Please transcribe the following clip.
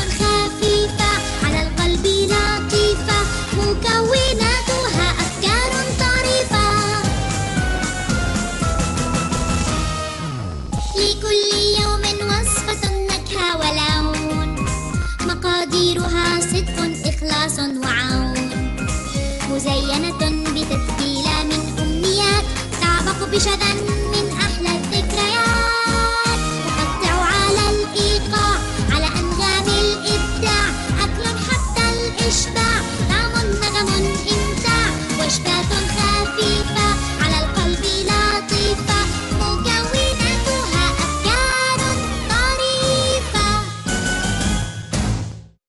خفيفة على القلب لطيفة، مكوناتها أفكار طريفة. لكل يوم وصفة نكهة ولون، مقاديرها صدق إخلاص وعون، مزينة بتتبيلة من أمنيات تعبق بشذا